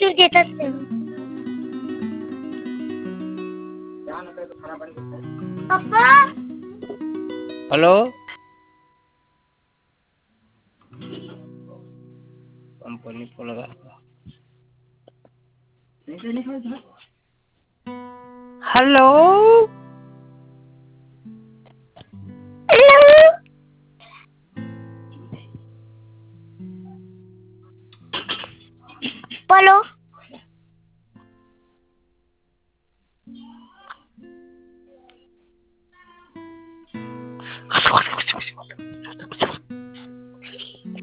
तू घेतच नाही. पप्पा हॅलो कंपनी पोलगा हॅलो बोलो